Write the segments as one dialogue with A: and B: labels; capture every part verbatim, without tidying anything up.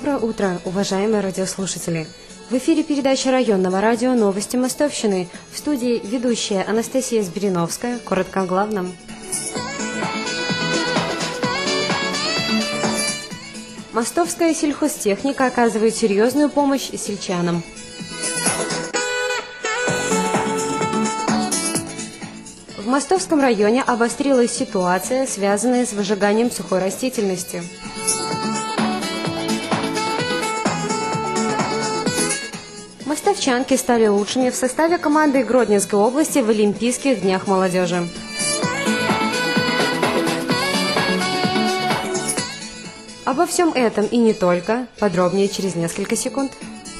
A: Доброе утро, уважаемые радиослушатели! В эфире передача районного радио «Новости Мостовщины». В студии ведущая Анастасия Збириновская. Коротко о главном. Мостовская сельхозтехника оказывает серьезную помощь сельчанам. В Мостовском районе обострилась ситуация, связанная с выжиганием сухой растительности. Мостовчанки стали лучшими в составе команды Гродненской области в Олимпийских днях молодежи. Обо всем этом и не только. Подробнее через несколько секунд.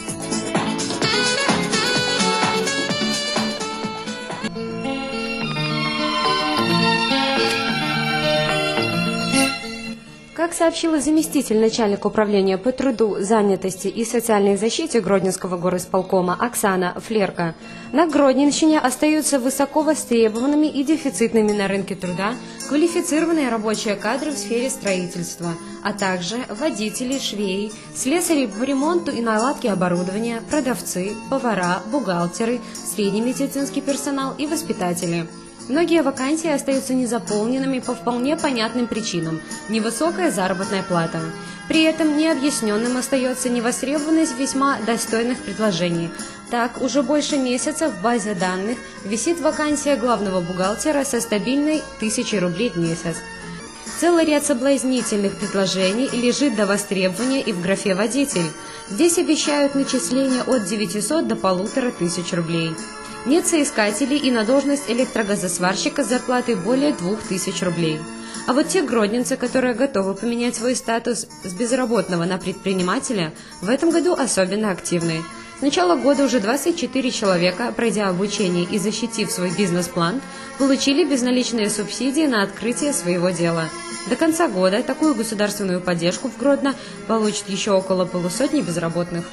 A: Как сообщила заместитель начальника управления по труду, занятости и социальной защите Гродненского горосполкома Оксана Флерка, на Гродненщине остаются высоко востребованными и дефицитными на рынке труда квалифицированные рабочие кадры в сфере строительства, а также водители, швеи, слесари по ремонту и наладке оборудования, продавцы, повара, бухгалтеры, средний медицинский персонал и воспитатели. Многие вакансии остаются незаполненными по вполне понятным причинам – невысокая заработная плата. При этом необъясненным остается невостребованность весьма достойных предложений. Так, уже больше месяца в базе данных висит вакансия главного бухгалтера со стабильной тысячей рублей в месяц. Целый ряд соблазнительных предложений лежит до востребования и в графе «водитель». Здесь обещают начисление от девятисот до полутора тысяч рублей. Нет соискателей и на должность электрогазосварщика с зарплатой более двух тысяч рублей. А вот те гродненцы, которые готовы поменять свой статус с безработного на предпринимателя, в этом году особенно активны. С начала года уже двадцать четыре человека, пройдя обучение и защитив свой бизнес-план, получили безналичные субсидии на открытие своего дела. До конца года такую государственную поддержку в Гродно получит еще около полусотни безработных.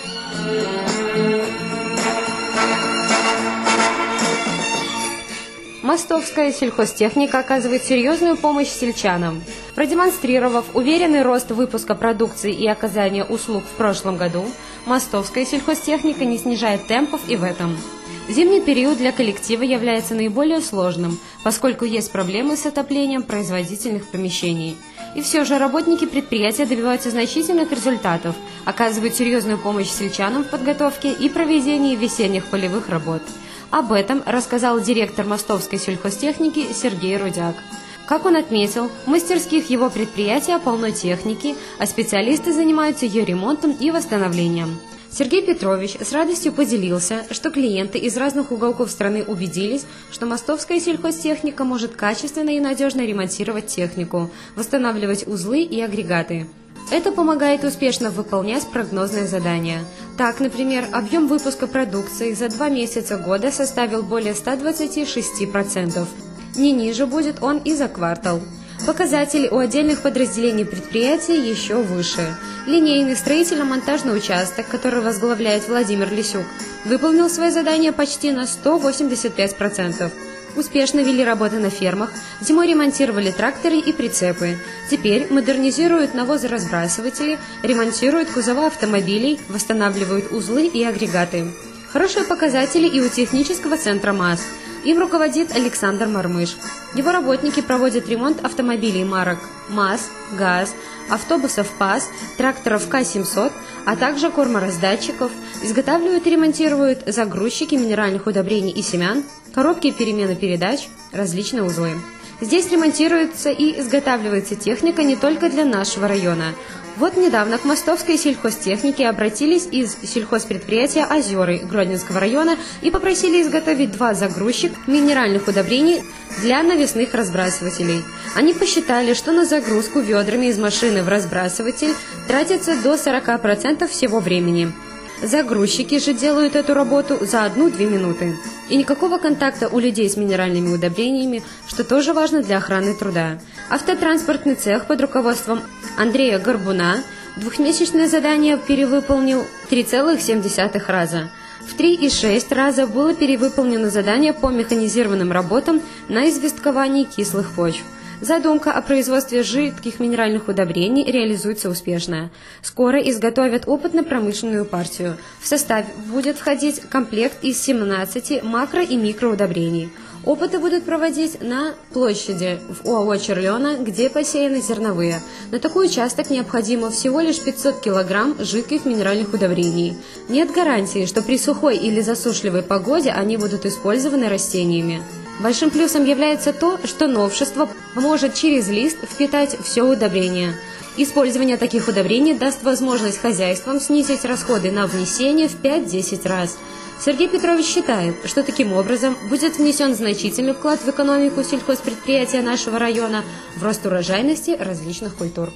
A: Мостовская сельхозтехника оказывает серьезную помощь сельчанам. Продемонстрировав уверенный рост выпуска продукции и оказания услуг в прошлом году, мостовская сельхозтехника не снижает темпов и в этом. Зимний период для коллектива является наиболее сложным, поскольку есть проблемы с отоплением производительных помещений. И все же работники предприятия добиваются значительных результатов, оказывают серьезную помощь сельчанам в подготовке и проведении весенних полевых работ. Об этом рассказал директор Мостовской сельхозтехники Сергей Рудяк. Как он отметил, в мастерских его предприятия полно техники, а специалисты занимаются ее ремонтом и восстановлением. Сергей Петрович с радостью поделился, что клиенты из разных уголков страны убедились, что мостовская сельхозтехника может качественно и надежно ремонтировать технику, восстанавливать узлы и агрегаты. Это помогает успешно выполнять прогнозные задания. Так, например, объем выпуска продукции за два месяца года составил более ста двадцати шести процентов. Не ниже будет он и за квартал. Показатели у отдельных подразделений предприятия еще выше. Линейный строительно-монтажный участок, который возглавляет Владимир Лисюк, выполнил свое задание почти на сто восемьдесят пять процентов. Успешно вели работы на фермах, зимой ремонтировали тракторы и прицепы. Теперь модернизируют навозоразбрасыватели, ремонтируют кузова автомобилей, восстанавливают узлы и агрегаты. Хорошие показатели и у технического центра МАЗ. Им руководит Александр Мармыш. Его работники проводят ремонт автомобилей марок МАЗ, ГАЗ, автобусов ПАЗ, тракторов К семьсот, а также кормораздатчиков, изготавливают и ремонтируют загрузчики минеральных удобрений и семян, коробки перемены передач, различные узлы. Здесь ремонтируется и изготавливается техника не только для нашего района. Вот недавно к мостовской сельхозтехнике обратились из сельхозпредприятия «Озеры» Гродненского района и попросили изготовить два загрузчика минеральных удобрений для навесных разбрасывателей. Они посчитали, что на загрузку ведрами из машины в разбрасыватель тратится до сорока процентов всего времени. Загрузчики же делают эту работу за одну-две минуты. И никакого контакта у людей с минеральными удобрениями, что тоже важно для охраны труда. Автотранспортный цех под руководством Андрея Горбуна двухмесячное задание перевыполнил три целых семь десятых раза. В три и шесть раза было перевыполнено задание по механизированным работам на известковании кислых почв. Задумка о производстве жидких минеральных удобрений реализуется успешно. Скоро изготовят опытно-промышленную партию. В состав будет входить комплект из семнадцати макро- и микроудобрений. Опыты будут проводить на площади в ОАО «Черлена», где посеяны зерновые. На такой участок необходимо всего лишь пятьсот килограмм жидких минеральных удобрений. Нет гарантии, что при сухой или засушливой погоде они будут использованы растениями. Большим плюсом является то, что новшество поможет через лист впитать все удобрение. Использование таких удобрений даст возможность хозяйствам снизить расходы на внесение в пять-десять раз. Сергей Петрович считает, что таким образом будет внесен значительный вклад в экономику сельхозпредприятия нашего района, в рост урожайности различных культур.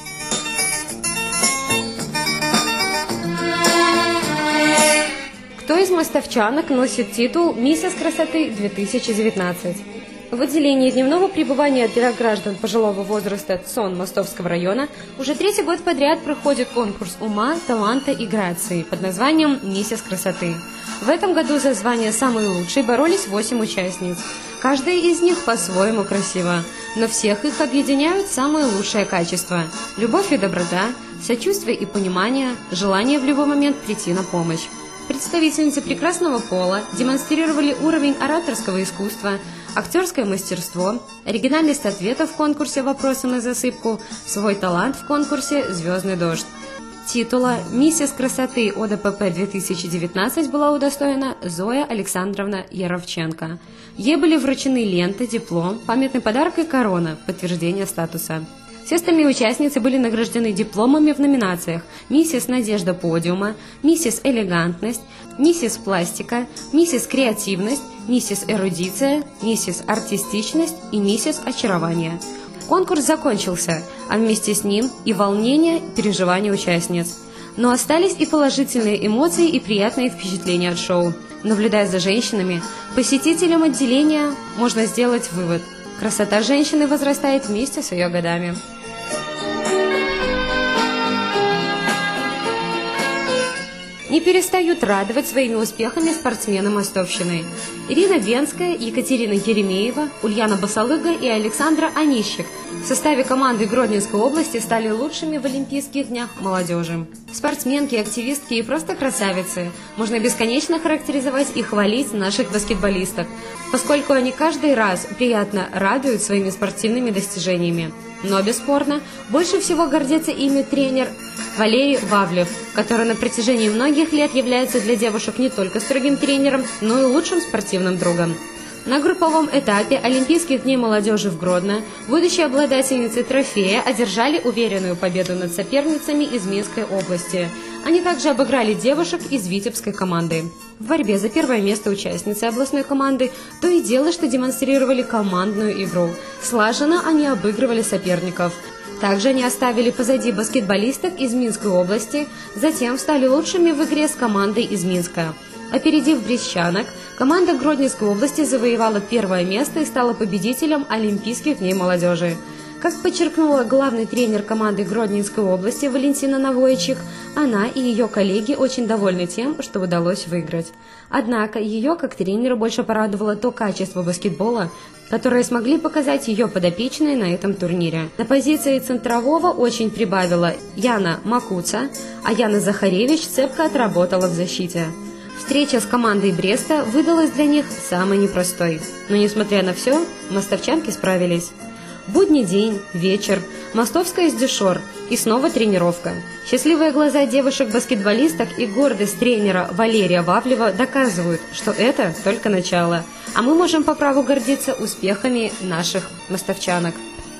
A: Кто из мостовчанок носит титул «Миссис красоты две тысячи девятнадцать»? В отделении дневного пребывания для граждан пожилого возраста ЦОН Мостовского района уже третий год подряд проходит конкурс ума, таланта и грации под названием «Миссис красоты». В этом году за звание самой лучшей боролись восемь участниц. Каждая из них по-своему красива, но всех их объединяют самые лучшие качества – любовь и доброта, сочувствие и понимание, желание в любой момент прийти на помощь. Представительницы прекрасного пола демонстрировали уровень ораторского искусства, актерское мастерство, оригинальность ответов в конкурсе «Вопросы на засыпку», свой талант в конкурсе «Звездный дождь». Титула «Миссис красоты О Д П П две тысячи девятнадцать» была удостоена Зоя Александровна Яровченко. Ей были вручены лента, диплом, памятный подарок и корона, подтверждение статуса. Все остальные участницы были награждены дипломами в номинациях «Миссис Надежда подиума», «Миссис элегантность», «Миссис пластика», «Миссис креативность», «Миссис эрудиция», «Миссис артистичность» и «Миссис очарование». Конкурс закончился, а вместе с ним и волнение, и переживания участниц. Но остались и положительные эмоции, и приятные впечатления от шоу. Наблюдая за женщинами, посетителям отделения можно сделать вывод – красота женщины возрастает вместе с ее годами. Не перестают радовать своими успехами спортсмены мостовщины. Ирина Венская, Екатерина Еремеева, Ульяна Басалыга и Александра Онищик в составе команды Гродненской области стали лучшими в Олимпийских днях молодежи. Спортсменки, активистки и просто красавицы. Можно бесконечно характеризовать и хвалить наших баскетболисток, поскольку они каждый раз приятно радуют своими спортивными достижениями. Но, бесспорно, больше всего гордится ими тренер Валерий Вавлев, который на протяжении многих лет является для девушек не только строгим тренером, но и лучшим спортивным другом. На групповом этапе Олимпийских дней молодежи в Гродно будущие обладательницы трофея одержали уверенную победу над соперницами из Минской области. Они также обыграли девушек из Витебской команды. В борьбе за первое место участницы областной команды то и дело, что демонстрировали командную игру. Слаженно они обыгрывали соперников. Также они оставили позади баскетболисток из Минской области, затем стали лучшими в игре с командой из Минска. Опередив брестчанок, команда Гродненской области завоевала первое место и стала победителем Олимпийских дней молодежи. Как подчеркнула главный тренер команды Гродненской области Валентина Навойчик, она и ее коллеги очень довольны тем, что удалось выиграть. Однако ее, как тренера, больше порадовало то качество баскетбола, которое смогли показать ее подопечные на этом турнире. На позиции центрового очень прибавила Яна Макуца, а Яна Захаревич цепко отработала в защите. Встреча с командой Бреста выдалась для них самой непростой. Но, несмотря на все, мостовчанки справились. Будний день, вечер, мостовская сдюшор и снова тренировка. Счастливые глаза девушек-баскетболисток и гордость тренера Валерия Вавлева доказывают, что это только начало, а мы можем по праву гордиться успехами наших мостовчанок.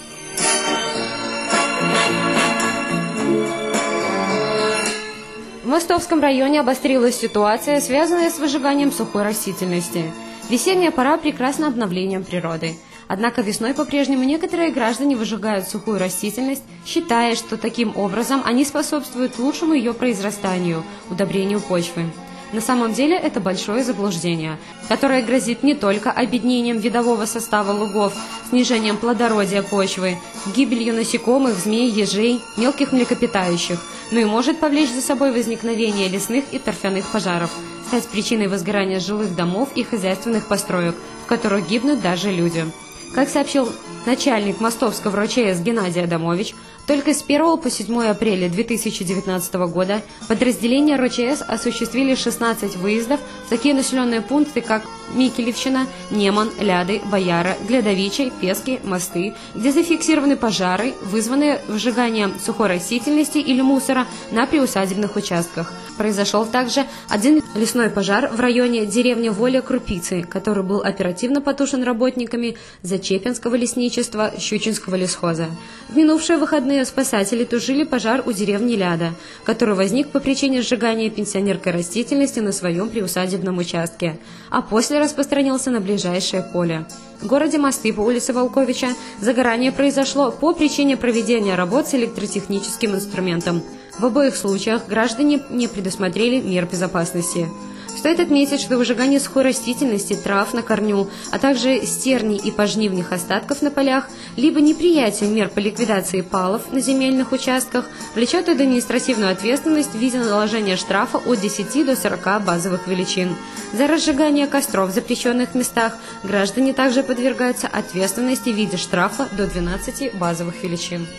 A: В Мостовском районе обострилась ситуация, связанная с выжиганием сухой растительности. Весенняя пора прекрасна обновлением природы. Однако весной по-прежнему некоторые граждане выжигают сухую растительность, считая, что таким образом они способствуют лучшему ее произрастанию, удобрению почвы. На самом деле это большое заблуждение, которое грозит не только обеднением видового состава лугов, снижением плодородия почвы, гибелью насекомых, змей, ежей, мелких млекопитающих, но и может повлечь за собой возникновение лесных и торфяных пожаров, стать причиной возгорания жилых домов и хозяйственных построек, в которых гибнут даже люди. Как сообщил начальник мостовского РОЧС Геннадий Адамович, только с первого по седьмое апреля две тысячи девятнадцатого года подразделения РОЧС осуществили шестнадцать выездов в такие населенные пункты, как Микелевщина, Неман, Ляды, Бояра, Глядовичи, Пески, Мосты, где зафиксированы пожары, вызванные выжиганием сухой растительности или мусора на приусадебных участках. Произошел также один лесной пожар в районе деревни Воля-Крупицы, который был оперативно потушен работниками Зачепинского лесничества Щучинского лесхоза. В минувшие выходные спасатели тушили пожар у деревни Ляда, который возник по причине сжигания пенсионерской растительности на своем приусадебном участке, а после распространился на ближайшее поле. В городе Мосты по улице Волковича загорание произошло по причине проведения работ с электротехническим инструментом. В обоих случаях граждане не предусмотрели мер безопасности. Стоит отметить, что выжигание сухой растительности, трав на корню, а также стерней и пожнивных остатков на полях, либо неприятие мер по ликвидации палов на земельных участках влечет административную ответственность в виде наложения штрафа от десяти до сорока базовых величин. За разжигание костров в запрещенных местах граждане также подвергаются ответственности в виде штрафа до двенадцати базовых величин.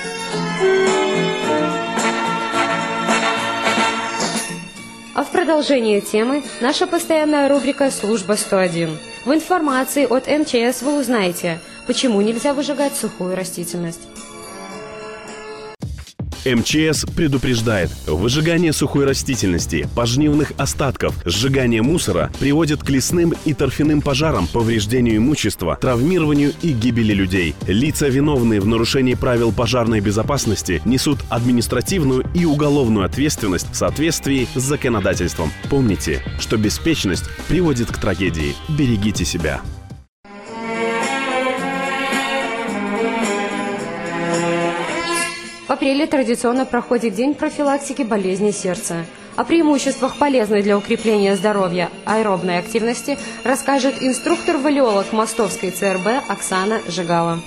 A: А в продолжение темы наша постоянная рубрика «Служба сто один». В информации от эм че эс вы узнаете, почему нельзя выжигать сухую растительность.
B: эм че эс предупреждает, выжигание сухой растительности, пожнивных остатков, сжигание мусора приводит к лесным и торфяным пожарам, повреждению имущества, травмированию и гибели людей. Лица, виновные в нарушении правил пожарной безопасности, несут административную и уголовную ответственность в соответствии с законодательством. Помните, что беспечность приводит к трагедии. Берегите себя.
A: В апреле традиционно проходит День профилактики болезней сердца. О преимуществах полезной для укрепления здоровья аэробной активности расскажет инструктор-валиолог Мостовской цэ эр бэ Оксана Жигала.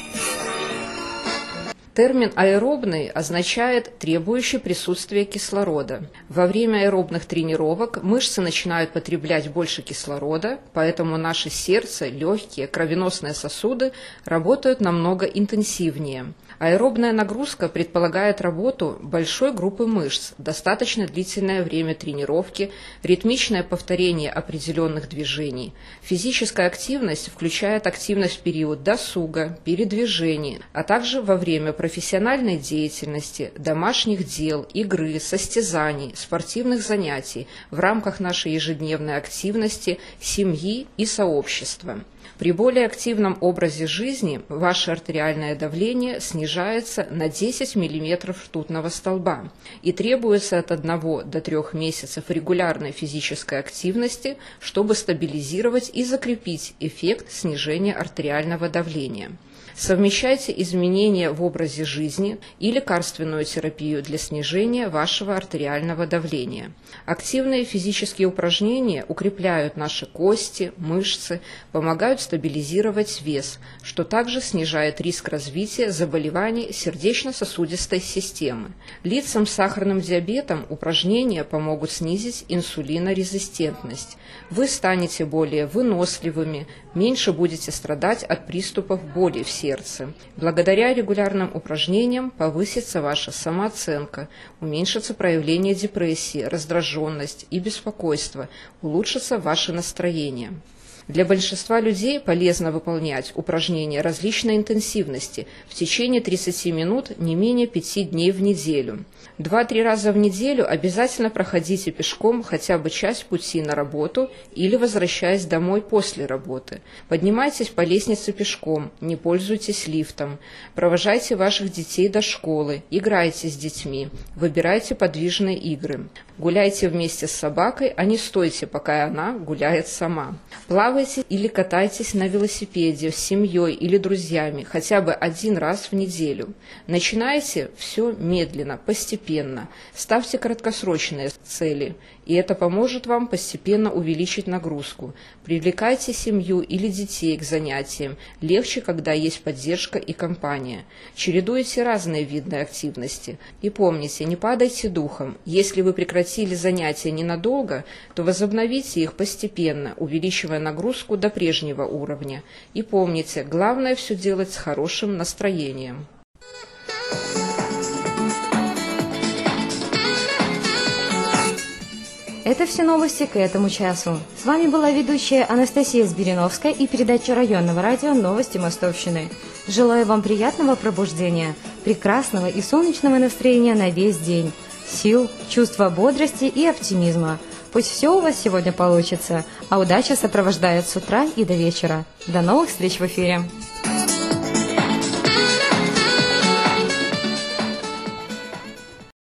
C: Термин «аэробный» означает «требующий присутствия кислорода». Во время аэробных тренировок мышцы начинают потреблять больше кислорода, поэтому наше сердце, легкие, кровеносные сосуды работают намного интенсивнее. Аэробная нагрузка предполагает работу большой группы мышц, достаточно длительное время тренировки, ритмичное повторение определенных движений. Физическая активность включает активность в период досуга, передвижений, а также во время профессиональной деятельности, домашних дел, игры, состязаний, спортивных занятий в рамках нашей ежедневной активности, семьи и сообщества. При более активном образе жизни ваше артериальное давление снижается на десять миллиметров ртутного столба и требуется от одного до трёх месяцев регулярной физической активности, чтобы стабилизировать и закрепить эффект снижения артериального давления. Совмещайте изменения в образе жизни и лекарственную терапию для снижения вашего артериального давления. Активные физические упражнения укрепляют наши кости, мышцы, помогают стабилизировать вес, что также снижает риск развития заболеваний сердечно-сосудистой системы. Лицам с сахарным диабетом упражнения помогут снизить инсулинорезистентность. Вы станете более выносливыми, меньше будете страдать от приступов боли в сердце. Благодаря регулярным упражнениям повысится ваша самооценка, уменьшится проявление депрессии, раздраженность и беспокойство, улучшится ваше настроение. Для большинства людей полезно выполнять упражнения различной интенсивности в течение тридцати минут не менее пяти дней в неделю. Два-три раза в неделю обязательно проходите пешком хотя бы часть пути на работу или возвращаясь домой после работы. Поднимайтесь по лестнице пешком, не пользуйтесь лифтом. Провожайте ваших детей до школы, играйте с детьми, выбирайте подвижные игры. Гуляйте вместе с собакой, а не стойте, пока она гуляет сама. Плавайте или катайтесь на велосипеде с семьей или друзьями хотя бы один раз в неделю. Начинайте все медленно, постепенно. Ставьте краткосрочные цели и это поможет вам постепенно увеличить нагрузку. Привлекайте семью или детей к занятиям. Легче, когда есть поддержка и компания. Чередуйте разные виды активности. И помните, не падайте духом. Если вы прекратили занятия ненадолго, то возобновите их постепенно, увеличивая нагрузку до прежнего уровня. И помните, главное все делать с хорошим настроением.
A: Это все новости к этому часу. С вами была ведущая Анастасия Сбириновская и передача районного радио «Новости Мостовщины». Желаю вам приятного пробуждения, прекрасного и солнечного настроения на весь день, сил, чувства бодрости и оптимизма. Пусть все у вас сегодня получится, а удача сопровождает с утра и до вечера. До новых встреч в эфире!